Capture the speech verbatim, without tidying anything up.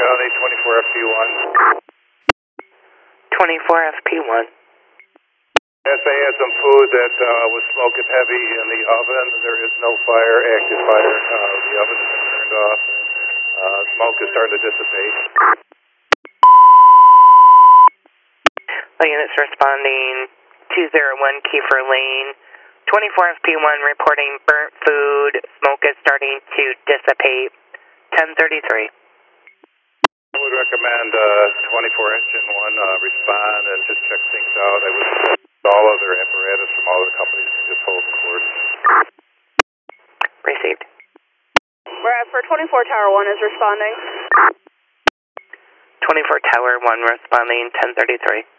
County, twenty-four F P one. twenty-four F P one. Yes, I had some food that uh, was smoking heavy in the oven. There is no fire, active fire. Uh, the oven has been turned off, and uh, smoke is starting to dissipate. All units responding two zero one Kiefer Lane, twenty-four F P one reporting burnt food. Smoke is starting to dissipate. ten thirty-three. I would recommend uh, twenty-four engine one uh, respond and just check things out. I would all other apparatus from all the companies can just hold course. Received. Bradford, twenty-four Tower one is responding. twenty-four Tower one responding, ten thirty-three.